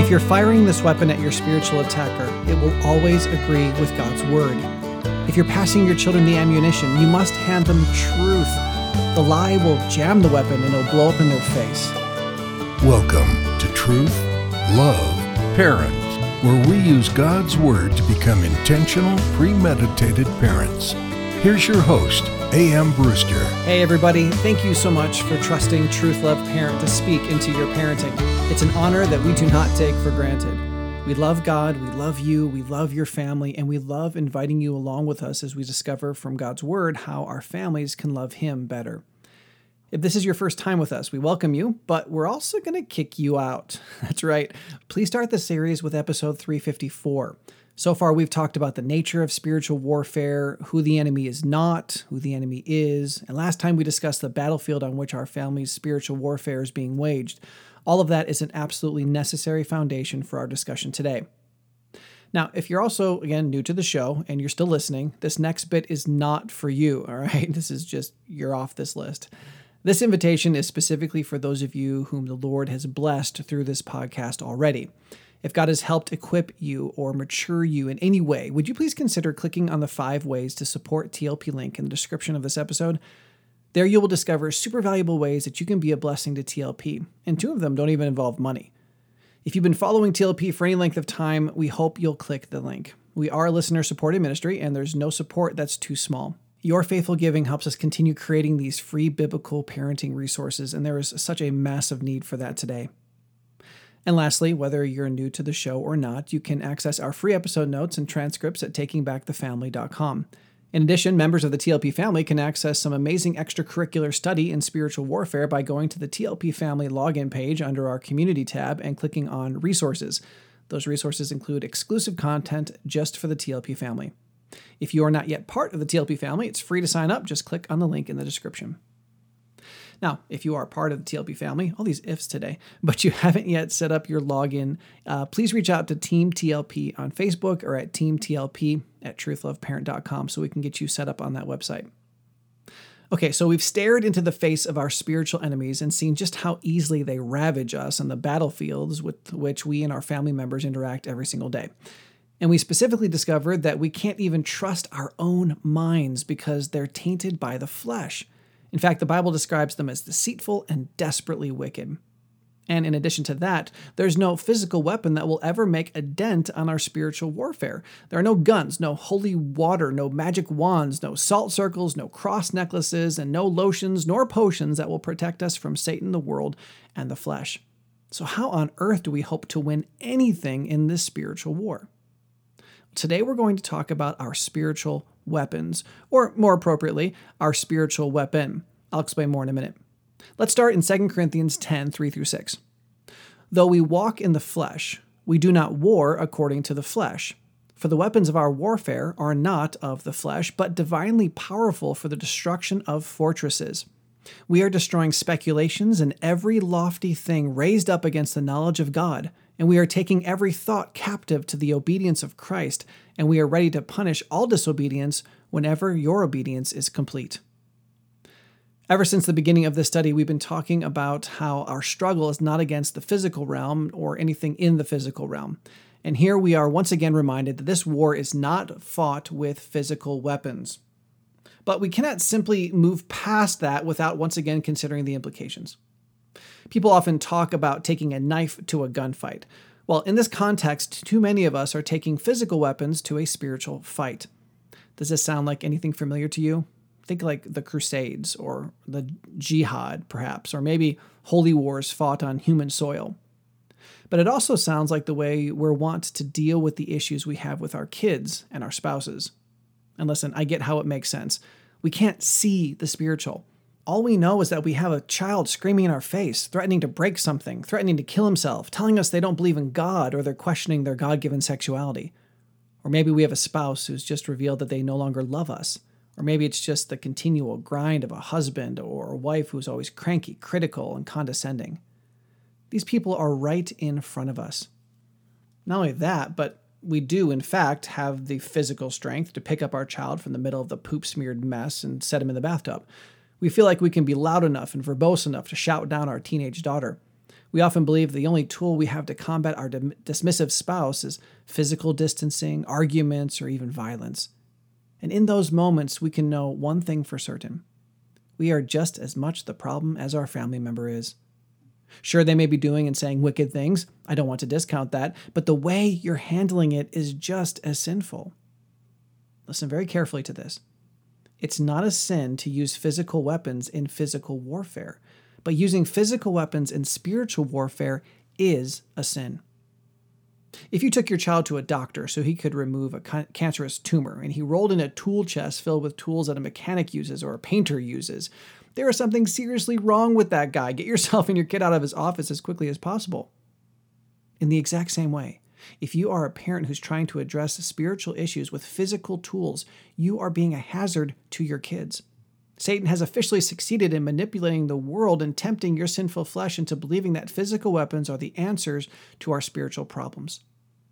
If you're firing this weapon at your spiritual attacker, it will always agree with God's word. If you're passing your children the ammunition, you must hand them truth. The lie will jam the weapon and it'll blow up in their face. Welcome to Truth, Love, Parents, where we use God's Word to become intentional, premeditated parents. Here's your host, A.M. Brewster. Hey everybody, thank you so much for trusting Truth, Love, Parent to speak into your parenting. It's an honor that we do not take for granted. We love God, we love you, we love your family, and we love inviting you along with us as we discover from God's Word how our families can love Him better. If this is your first time with us, we welcome you, but we're also going to kick you out. That's right. Please start the series with episode 354. So far, we've talked about the nature of spiritual warfare, who the enemy is not, who the enemy is, and last time we discussed the battlefield on which our family's spiritual warfare is being waged. All of that is an absolutely necessary foundation for our discussion today. Now, if you're also, again, new to the show and you're still listening, this next bit is not for you, all right? This is just, you're off this list. This invitation is specifically for those of you whom the Lord has blessed through this podcast already. If God has helped equip you or mature you in any way, would you please consider clicking on the 5 ways to support TLP link in the description of this episode? There you will discover super valuable ways that you can be a blessing to TLP, and 2 of them don't even involve money. If you've been following TLP for any length of time, we hope you'll click the link. We are a listener-supported ministry, and there's no support that's too small. Your faithful giving helps us continue creating these free biblical parenting resources, and there is such a massive need for that today. And lastly, whether you're new to the show or not, you can access our free episode notes and transcripts at takingbackthefamily.com. In addition, members of the TLP family can access some amazing extracurricular study in spiritual warfare by going to the TLP family login page under our community tab and clicking on resources. Those resources include exclusive content just for the TLP family. If you are not yet part of the TLP family, it's free to sign up. Just click on the link in the description. Now, if you are part of the TLP family, all these ifs today, but you haven't yet set up your login, please reach out to Team TLP on Facebook or at teamtlp@truthloveparent.com so we can get you set up on that website. Okay, so we've stared into the face of our spiritual enemies and seen just how easily they ravage us on the battlefields with which we and our family members interact every single day. And we specifically discovered that we can't even trust our own minds because they're tainted by the flesh. In fact, the Bible describes them as deceitful and desperately wicked. And in addition to that, there's no physical weapon that will ever make a dent on our spiritual warfare. There are no guns, no holy water, no magic wands, no salt circles, no cross necklaces, and no lotions nor potions that will protect us from Satan, the world, and the flesh. So how on earth do we hope to win anything in this spiritual war? Today we're going to talk about our spiritual weapons, or more appropriately, our spiritual weapon. I'll explain more in a minute. Let's start in 2 Corinthians 10, 3-6. Though we walk in the flesh, we do not war according to the flesh. For the weapons of our warfare are not of the flesh, but divinely powerful for the destruction of fortresses. We are destroying speculations and every lofty thing raised up against the knowledge of God, and we are taking every thought captive to the obedience of Christ, and we are ready to punish all disobedience whenever your obedience is complete. Ever since the beginning of this study, we've been talking about how our struggle is not against the physical realm or anything in the physical realm. And here we are once again reminded that this war is not fought with physical weapons. But we cannot simply move past that without once again considering the implications. People often talk about taking a knife to a gunfight. Well, in this context, too many of us are taking physical weapons to a spiritual fight. Does this sound like anything familiar to you? Think like the Crusades or the Jihad, perhaps, or maybe holy wars fought on human soil. But it also sounds like the way we're wont to deal with the issues we have with our kids and our spouses. And listen, I get how it makes sense. We can't see the spiritual. All we know is that we have a child screaming in our face, threatening to break something, threatening to kill himself, telling us they don't believe in God or they're questioning their God-given sexuality. Or maybe we have a spouse who's just revealed that they no longer love us. Or maybe it's just the continual grind of a husband or a wife who's always cranky, critical, and condescending. These people are right in front of us. Not only that, but we do, in fact, have the physical strength to pick up our child from the middle of the poop-smeared mess and set him in the bathtub. We feel like we can be loud enough and verbose enough to shout down our teenage daughter. We often believe the only tool we have to combat our dismissive spouse is physical distancing, arguments, or even violence. And in those moments, we can know one thing for certain. We are just as much the problem as our family member is. Sure, they may be doing and saying wicked things. I don't want to discount that, but the way you're handling it is just as sinful. Listen very carefully to this. It's not a sin to use physical weapons in physical warfare, but using physical weapons in spiritual warfare is a sin. If you took your child to a doctor so he could remove a cancerous tumor, and he rolled in a tool chest filled with tools that a mechanic uses or a painter uses, there is something seriously wrong with that guy. Get yourself and your kid out of his office as quickly as possible. In the exact same way, if you are a parent who's trying to address spiritual issues with physical tools, you are being a hazard to your kids. Satan has officially succeeded in manipulating the world and tempting your sinful flesh into believing that physical weapons are the answers to our spiritual problems.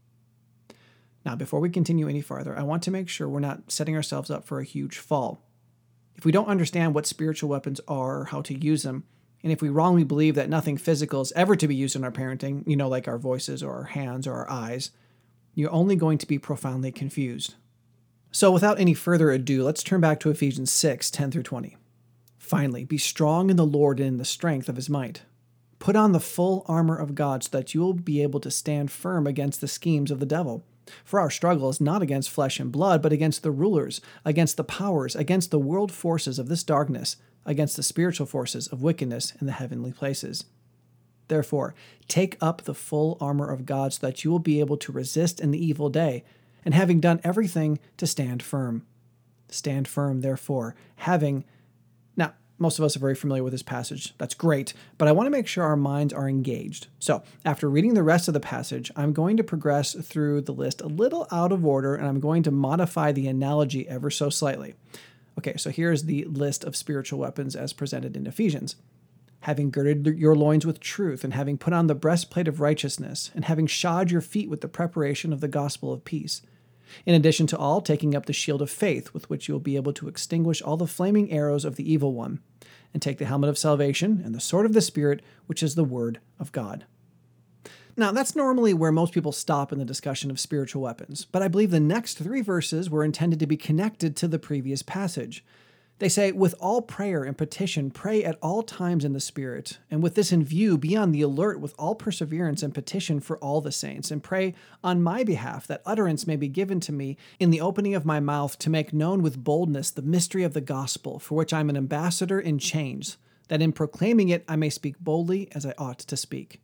Now, before we continue any farther, I want to make sure we're not setting ourselves up for a huge fall. If we don't understand what spiritual weapons are or how to use them, and if we wrongly believe that nothing physical is ever to be used in our parenting, like our voices or our hands or our eyes, you're only going to be profoundly confused. So without any further ado, let's turn back to Ephesians 6:10-20. Finally, be strong in the Lord and in the strength of his might. Put on the full armor of God so that you will be able to stand firm against the schemes of the devil. For our struggle is not against flesh and blood, but against the rulers, against the powers, against the world forces of this darkness, against the spiritual forces of wickedness in the heavenly places. Therefore, take up the full armor of God so that you will be able to resist in the evil day, and having done everything, to stand firm. Stand firm, therefore, having... Now, most of us are very familiar with this passage. That's great, but I want to make sure our minds are engaged. So, after reading the rest of the passage, I'm going to progress through the list a little out of order, and I'm going to modify the analogy ever so slightly. Okay, so here's the list of spiritual weapons as presented in Ephesians. Having girded your loins with truth, and having put on the breastplate of righteousness, and having shod your feet with the preparation of the gospel of peace. In addition to all, taking up the shield of faith, with which you will be able to extinguish all the flaming arrows of the evil one, and take the helmet of salvation and the sword of the Spirit, which is the word of God. Now, that's normally where most people stop in the discussion of spiritual weapons, but I believe the next 3 verses were intended to be connected to the previous passage. They say, with all prayer and petition, pray at all times in the Spirit, and with this in view, be on the alert with all perseverance and petition for all the saints, and pray on my behalf that utterance may be given to me in the opening of my mouth to make known with boldness the mystery of the gospel, for which I am an ambassador in chains, that in proclaiming it I may speak boldly as I ought to speak.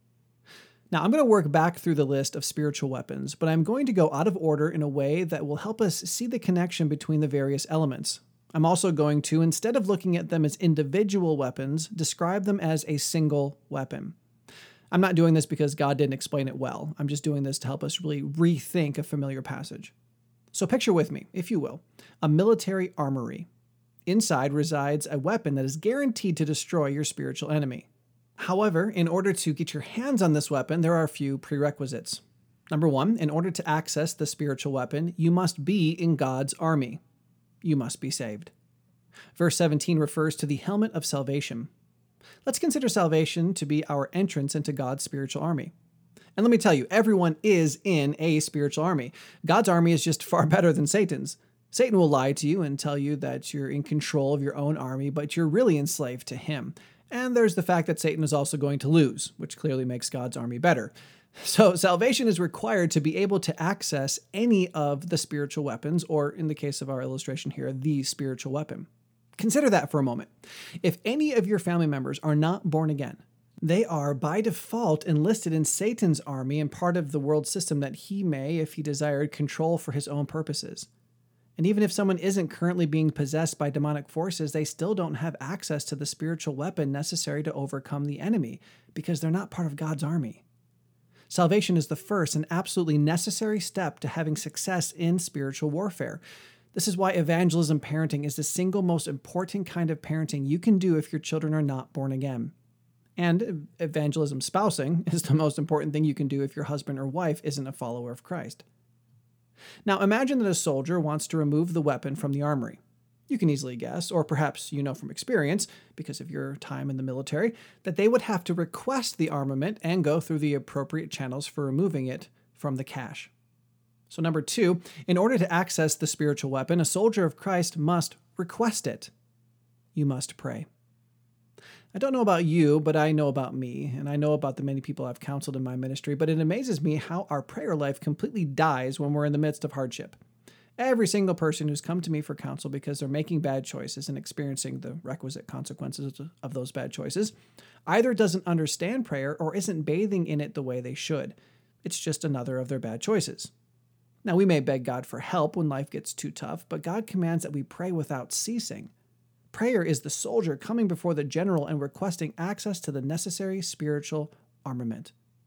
Now, I'm going to work back through the list of spiritual weapons, but I'm going to go out of order in a way that will help us see the connection between the various elements. I'm also going to, instead of looking at them as individual weapons, describe them as a single weapon. I'm not doing this because God didn't explain it well. I'm just doing this to help us really rethink a familiar passage. So picture with me, if you will, a military armory. Inside resides a weapon that is guaranteed to destroy your spiritual enemy. However, in order to get your hands on this weapon, there are a few prerequisites. Number 1, in order to access the spiritual weapon, you must be in God's army. You must be saved. Verse 17 refers to the helmet of salvation. Let's consider salvation to be our entrance into God's spiritual army. And let me tell you, everyone is in a spiritual army. God's army is just far better than Satan's. Satan will lie to you and tell you that you're in control of your own army, but you're really enslaved to him. And there's the fact that Satan is also going to lose, which clearly makes God's army better. So salvation is required to be able to access any of the spiritual weapons, or in the case of our illustration here, the spiritual weapon. Consider that for a moment. If any of your family members are not born again, they are by default enlisted in Satan's army and part of the world system that he may, if he desired, control for his own purposes. And even if someone isn't currently being possessed by demonic forces, they still don't have access to the spiritual weapon necessary to overcome the enemy because they're not part of God's army. Salvation is the first and absolutely necessary step to having success in spiritual warfare. This is why evangelism parenting is the single most important kind of parenting you can do if your children are not born again. And evangelism spousing is the most important thing you can do if your husband or wife isn't a follower of Christ. Now imagine that a soldier wants to remove the weapon from the armory. You can easily guess, or perhaps you know from experience, because of your time in the military, that they would have to request the armament and go through the appropriate channels for removing it from the cache. So number 2, in order to access the spiritual weapon, a soldier of Christ must request it. You must pray. I don't know about you, but I know about me, and I know about the many people I've counseled in my ministry, but it amazes me how our prayer life completely dies when we're in the midst of hardship. Every single person who's come to me for counsel because they're making bad choices and experiencing the requisite consequences of those bad choices either doesn't understand prayer or isn't bathing in it the way they should. It's just another of their bad choices. Now, we may beg God for help when life gets too tough, but God commands that we pray without ceasing. Prayer is the soldier coming before the general and requesting access to the necessary spiritual armament.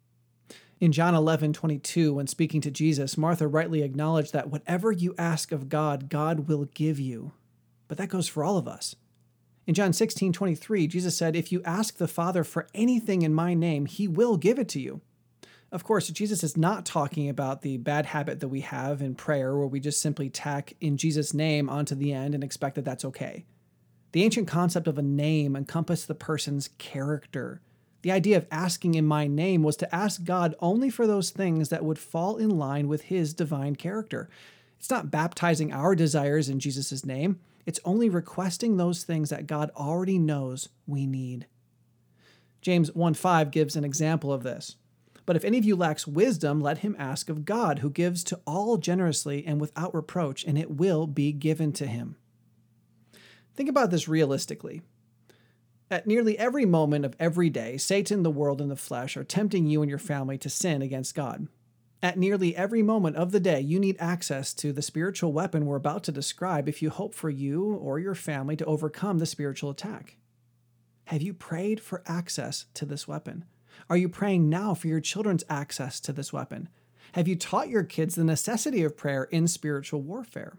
In John 11:22, when speaking to Jesus, Martha rightly acknowledged that whatever you ask of God, God will give you. But that goes for all of us. In John 16:23, Jesus said, "If you ask the Father for anything in my name, he will give it to you." Of course, Jesus is not talking about the bad habit that we have in prayer where we just simply tack "in Jesus' name" onto the end and expect that that's okay. The ancient concept of a name encompassed the person's character. The idea of asking in my name was to ask God only for those things that would fall in line with his divine character. It's not baptizing our desires in Jesus' name. It's only requesting those things that God already knows we need. James 1:5 gives an example of this. But if any of you lacks wisdom, let him ask of God, who gives to all generously and without reproach, and it will be given to him. Think about this realistically. At nearly every moment of every day, Satan, the world, and the flesh are tempting you and your family to sin against God. At nearly every moment of the day, you need access to the spiritual weapon we're about to describe if you hope for you or your family to overcome the spiritual attack. Have you prayed for access to this weapon? Are you praying now for your children's access to this weapon? Have you taught your kids the necessity of prayer in spiritual warfare?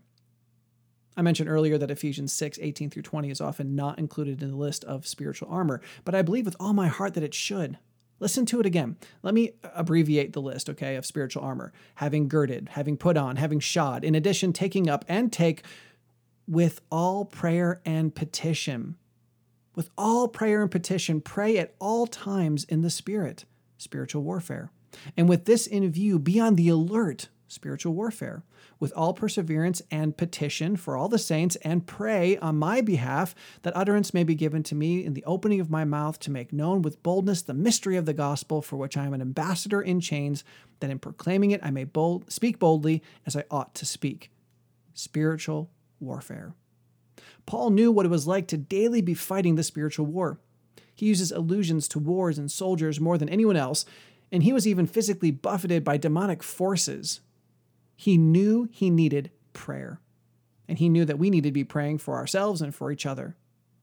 I mentioned earlier that Ephesians 6:18-20 is often not included in the list of spiritual armor, but I believe with all my heart that it should. Listen to it again. Let me abbreviate the list, okay, of spiritual armor. Having girded, having put on, having shod, in addition, taking up and take with all prayer and petition. With all prayer and petition, pray at all times in the Spirit, spiritual warfare. And with this in view, be on the alert, spiritual warfare, with all perseverance and petition for all the saints, and pray on my behalf that utterance may be given to me in the opening of my mouth to make known with boldness the mystery of the gospel, for which I am an ambassador in chains, that in proclaiming it I may speak boldly as I ought to speak. Spiritual warfare. Paul knew what it was like to daily be fighting the spiritual war. He uses allusions to wars and soldiers more than anyone else, and he was even physically buffeted by demonic forces. He knew he needed prayer, and he knew that we needed to be praying for ourselves and for each other.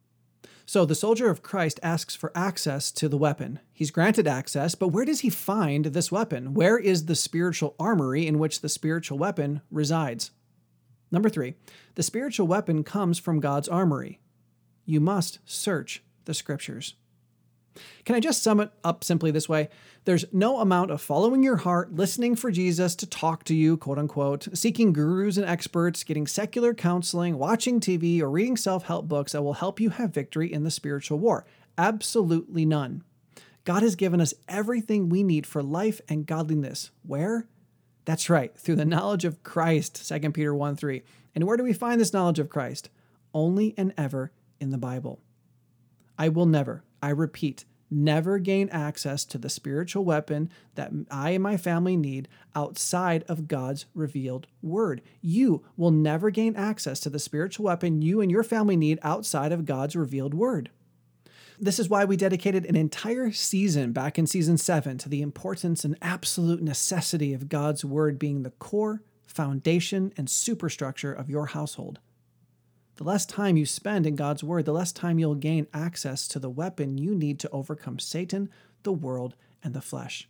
So the soldier of Christ asks for access to the weapon. He's granted access, but where does he find this weapon? Where is the spiritual armory in which the spiritual weapon resides? Number 3, the spiritual weapon comes from God's armory. You must search the scriptures. Can I just sum it up simply this way? There's no amount of following your heart, listening for Jesus to talk to you, quote unquote, seeking gurus and experts, getting secular counseling, watching TV, or reading self-help books that will help you have victory in the spiritual war. Absolutely none. God has given us everything we need for life and godliness. Where? That's right, through the knowledge of Christ, 2 Peter 1:3. And where do we find this knowledge of Christ? Only and ever in the Bible. I will never, I repeat, never gain access to the spiritual weapon that I and my family need outside of God's revealed word. You will never gain access to the spiritual weapon you and your family need outside of God's revealed word. This is why we dedicated an entire season back in season 7 to the importance and absolute necessity of God's word being the core, foundation, and superstructure of your household. The less time you spend in God's word, the less time you'll gain access to the weapon you need to overcome Satan, the world, and the flesh.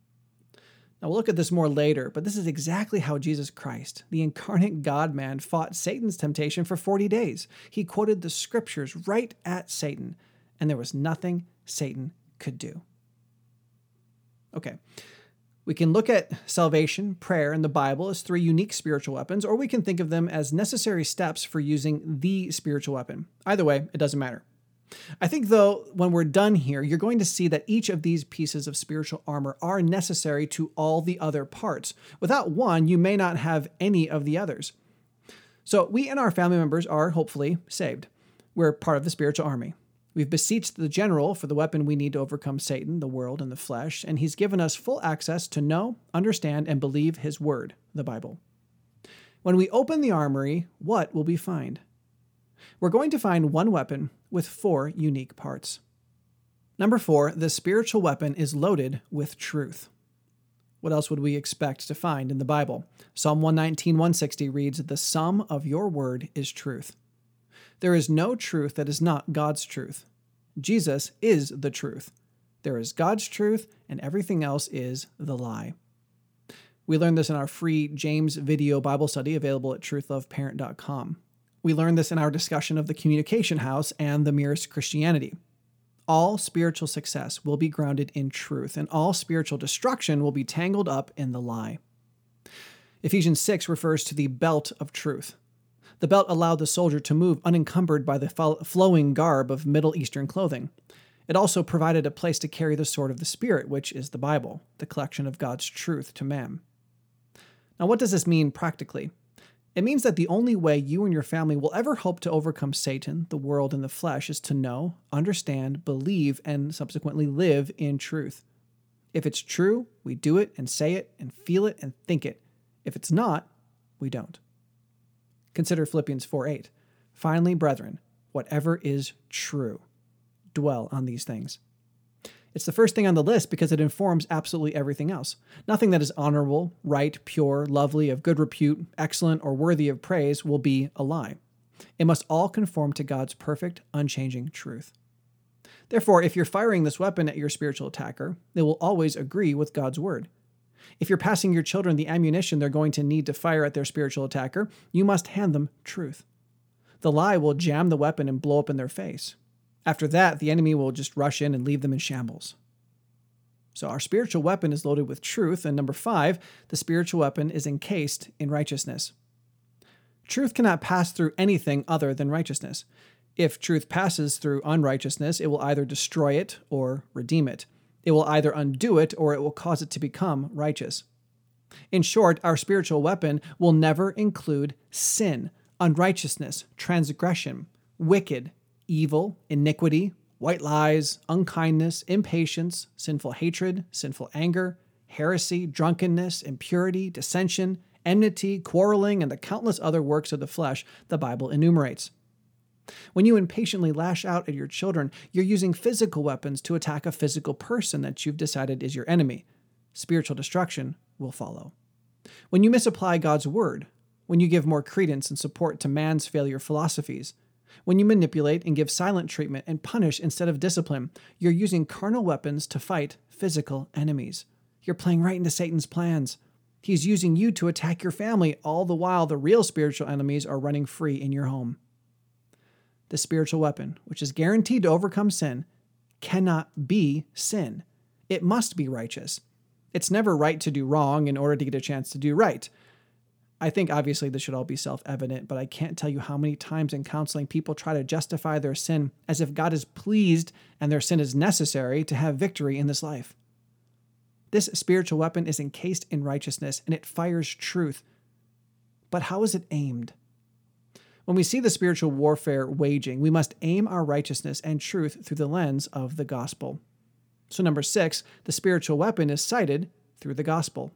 Now, we'll look at this more later, but this is exactly how Jesus Christ, the incarnate God-man, fought Satan's temptation for 40 days. He quoted the scriptures right at Satan, and there was nothing Satan could do. Okay, We can look at salvation, prayer, and the Bible as three unique spiritual weapons, or we can think of them as necessary steps for using the spiritual weapon. Either way, it doesn't matter. I think, though, when we're done here, you're going to see that each of these pieces of spiritual armor are necessary to all the other parts. Without one, you may not have any of the others. So we and our family members are, hopefully, saved. We're part of the spiritual army. We've beseeched the general for the weapon we need to overcome Satan, the world, and the flesh, and he's given us full access to know, understand, and believe his word, the Bible. When we open the armory, what will we find? We're going to find one weapon with 4 unique parts. Number 4, the spiritual weapon is loaded with truth. What else would we expect to find in the Bible? Psalm 119, 160 reads, "The sum of your word is truth." There is no truth that is not God's truth. Jesus is the truth. There is God's truth, and everything else is the lie. We learned this in our free James video Bible study available at truthloveparent.com. We learned this in our discussion of the Communication House and the Merest Christianity. All spiritual success will be grounded in truth, and all spiritual destruction will be tangled up in the lie. Ephesians 6 refers to the belt of truth. The belt allowed the soldier to move unencumbered by the flowing garb of Middle Eastern clothing. It also provided a place to carry the sword of the Spirit, which is the Bible, the collection of God's truth to man. Now, what does this mean practically? It means that the only way you and your family will ever hope to overcome Satan, the world, and the flesh is to know, understand, believe, and subsequently live in truth. If it's true, we do it and say it and feel it and think it. If it's not, we don't. Consider Philippians 4:8. Finally, brethren, whatever is true, dwell on these things. It's the first thing on the list because it informs absolutely everything else. Nothing that is honorable, right, pure, lovely, of good repute, excellent, or worthy of praise will be a lie. It must all conform to God's perfect, unchanging truth. Therefore, if you're firing this weapon at your spiritual attacker, it will always agree with God's word. If you're passing your children the ammunition they're going to need to fire at their spiritual attacker, you must hand them truth. The lie will jam the weapon and blow up in their face. After that, the enemy will just rush in and leave them in shambles. So our spiritual weapon is loaded with truth, and number 5, the spiritual weapon is encased in righteousness. Truth cannot pass through anything other than righteousness. If truth passes through unrighteousness, it will either destroy it or redeem it. It will either undo it or it will cause it to become righteous. In short, our spiritual weapon will never include sin, unrighteousness, transgression, wicked, evil, iniquity, white lies, unkindness, impatience, sinful hatred, sinful anger, heresy, drunkenness, impurity, dissension, enmity, quarreling, and the countless other works of the flesh the Bible enumerates. When you impatiently lash out at your children, you're using physical weapons to attack a physical person that you've decided is your enemy. Spiritual destruction will follow. When you misapply God's word, when you give more credence and support to man's failure philosophies, when you manipulate and give silent treatment and punish instead of discipline, you're using carnal weapons to fight physical enemies. You're playing right into Satan's plans. He's using you to attack your family, all the while the real spiritual enemies are running free in your home. The spiritual weapon, which is guaranteed to overcome sin, cannot be sin. It must be righteous. It's never right to do wrong in order to get a chance to do right. I think obviously this should all be self-evident, but I can't tell you how many times in counseling people try to justify their sin as if God is pleased and their sin is necessary to have victory in this life. This spiritual weapon is encased in righteousness and it fires truth. But how is it aimed? When we see the spiritual warfare waging, we must aim our righteousness and truth through the lens of the gospel. So number 6, the spiritual weapon is sighted through the gospel.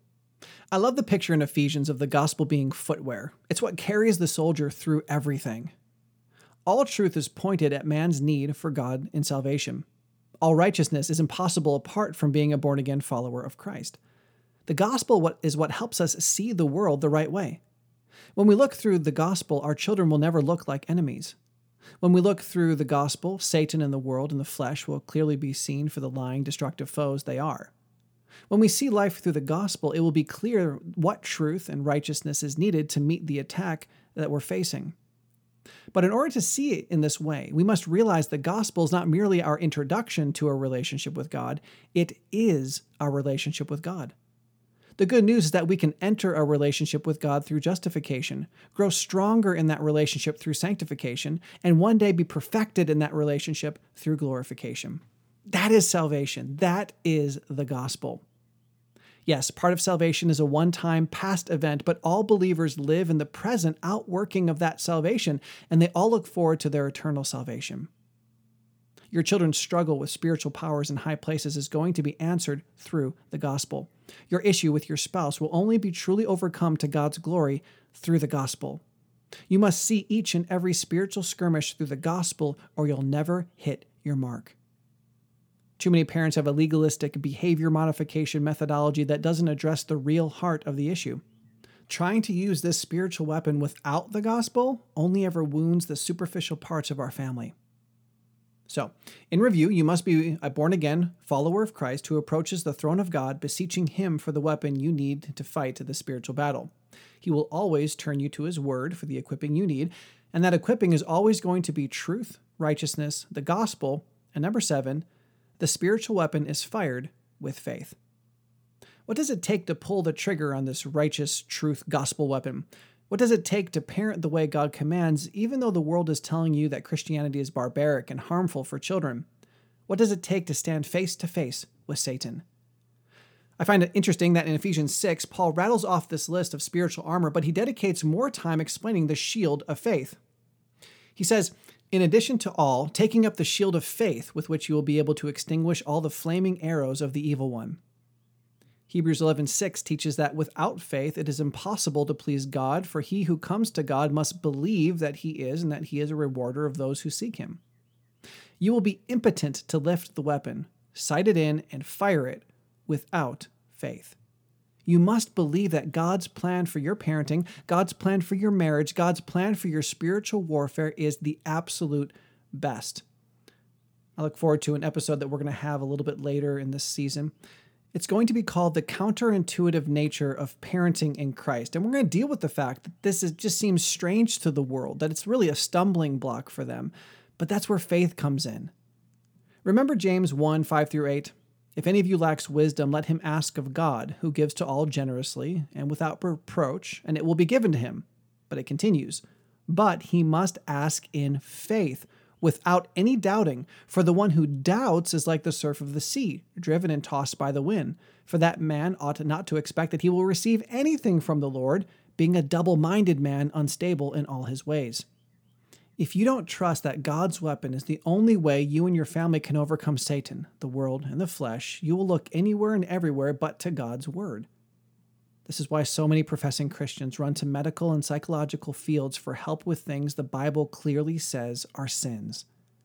I love the picture in Ephesians of the gospel being footwear. It's what carries the soldier through everything. All truth is pointed at man's need for God in salvation. All righteousness is impossible apart from being a born-again follower of Christ. The gospel is what helps us see the world the right way. When we look through the gospel, our children will never look like enemies. When we look through the gospel, Satan and the world and the flesh will clearly be seen for the lying, destructive foes they are. When we see life through the gospel, it will be clear what truth and righteousness is needed to meet the attack that we're facing. But in order to see it in this way, we must realize the gospel is not merely our introduction to a relationship with God, it is our relationship with God. The good news is that we can enter a relationship with God through justification, grow stronger in that relationship through sanctification, and one day be perfected in that relationship through glorification. That is salvation. That is the gospel. Yes, part of salvation is a one-time past event, but all believers live in the present outworking of that salvation, and they all look forward to their eternal salvation. Your children's struggle with spiritual powers in high places is going to be answered through the gospel. Your issue with your spouse will only be truly overcome to God's glory through the gospel. You must see each and every spiritual skirmish through the gospel, or you'll never hit your mark. Too many parents have a legalistic behavior modification methodology that doesn't address the real heart of the issue. Trying to use this spiritual weapon without the gospel only ever wounds the superficial parts of our family. So, in review, you must be a born-again follower of Christ who approaches the throne of God, beseeching Him for the weapon you need to fight the spiritual battle. He will always turn you to His Word for the equipping you need, and that equipping is always going to be truth, righteousness, the gospel, and number 7, the spiritual weapon is fired with faith. What does it take to pull the trigger on this righteous, truth, gospel weapon? What does it take to parent the way God commands, even though the world is telling you that Christianity is barbaric and harmful for children? What does it take to stand face to face with Satan? I find it interesting that in Ephesians 6, Paul rattles off this list of spiritual armor, but he dedicates more time explaining the shield of faith. He says, in addition to all, taking up the shield of faith with which you will be able to extinguish all the flaming arrows of the evil one. Hebrews 11:6 teaches that without faith it is impossible to please God, for he who comes to God must believe that He is and that He is a rewarder of those who seek Him. You will be impotent to lift the weapon, sight it in, and fire it without faith. You must believe that God's plan for your parenting, God's plan for your marriage, God's plan for your spiritual warfare is the absolute best. I look forward to an episode that we're going to have a little bit later in this season. It's going to be called The Counterintuitive Nature of Parenting in Christ. And we're going to deal with the fact that just seems strange to the world, that it's really a stumbling block for them. But that's where faith comes in. Remember James 1:5-8? If any of you lacks wisdom, let him ask of God, who gives to all generously and without reproach, and it will be given to him. But it continues, but he must ask in faith, without any doubting, for the one who doubts is like the surf of the sea, driven and tossed by the wind. For that man ought not to expect that he will receive anything from the Lord, being a double-minded man, unstable in all his ways. If you don't trust that God's weapon is the only way you and your family can overcome Satan, the world, and the flesh, you will look anywhere and everywhere but to God's word. This is why so many professing Christians run to medical and psychological fields for help with things the Bible clearly says are sins.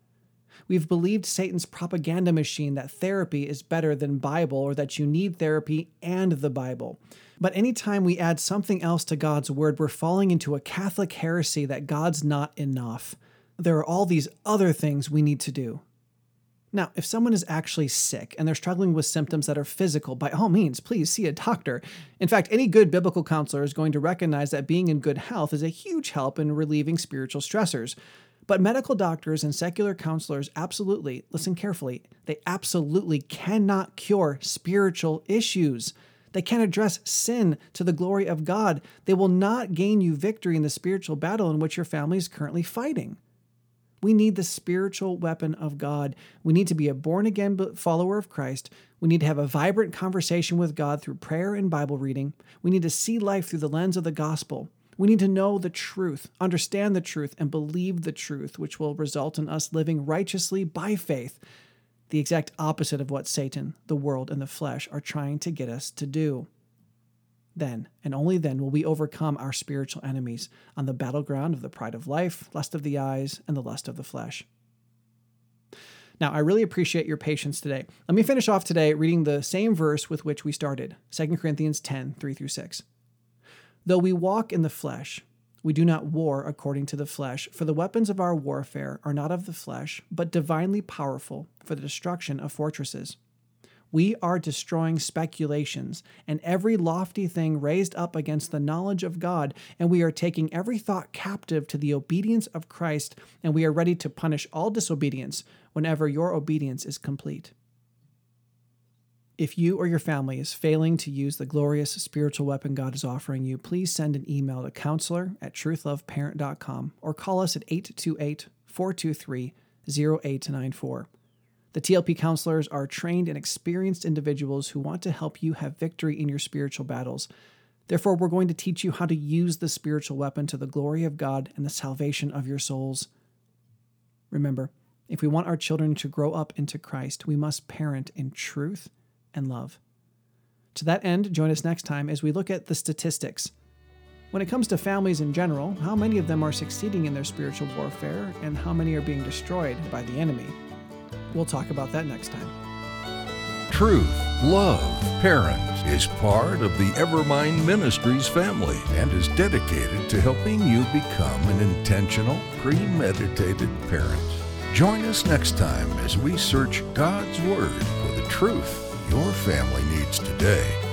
We've believed Satan's propaganda machine that therapy is better than Bible, or that you need therapy and the Bible. But anytime we add something else to God's word, we're falling into a Catholic heresy that God's not enough. There are all these other things we need to do. Now, if someone is actually sick and they're struggling with symptoms that are physical, by all means, please see a doctor. In fact, any good biblical counselor is going to recognize that being in good health is a huge help in relieving spiritual stressors. But medical doctors and secular counselors absolutely, listen carefully, they absolutely cannot cure spiritual issues. They can't address sin to the glory of God. They will not gain you victory in the spiritual battle in which your family is currently fighting. We need the spiritual weapon of God. We need to be a born-again follower of Christ. We need to have a vibrant conversation with God through prayer and Bible reading. We need to see life through the lens of the gospel. We need to know the truth, understand the truth, and believe the truth, which will result in us living righteously by faith, the exact opposite of what Satan, the world, and the flesh are trying to get us to do. Then, and only then, will we overcome our spiritual enemies on the battleground of the pride of life, lust of the eyes, and the lust of the flesh. Now, I really appreciate your patience today. Let me finish off today reading the same verse with which we started, 2 Corinthians 10:3-6. Though we walk in the flesh, we do not war according to the flesh, for the weapons of our warfare are not of the flesh, but divinely powerful for the destruction of fortresses. We are destroying speculations and every lofty thing raised up against the knowledge of God, and we are taking every thought captive to the obedience of Christ, and we are ready to punish all disobedience whenever your obedience is complete. If you or your family is failing to use the glorious spiritual weapon God is offering you, please send an email to counselor@truthloveparent.com or call us at 828-423-0894. The TLP counselors are trained and experienced individuals who want to help you have victory in your spiritual battles. Therefore, we're going to teach you how to use the spiritual weapon to the glory of God and the salvation of your souls. Remember, if we want our children to grow up into Christ, we must parent in truth and love. To that end, join us next time as we look at the statistics. When it comes to families in general, how many of them are succeeding in their spiritual warfare and how many are being destroyed by the enemy? We'll talk about that next time. Truth, Love, Parent is part of the Evermind Ministries family and is dedicated to helping you become an intentional, premeditated parent. Join us next time as we search God's Word for the truth your family needs today.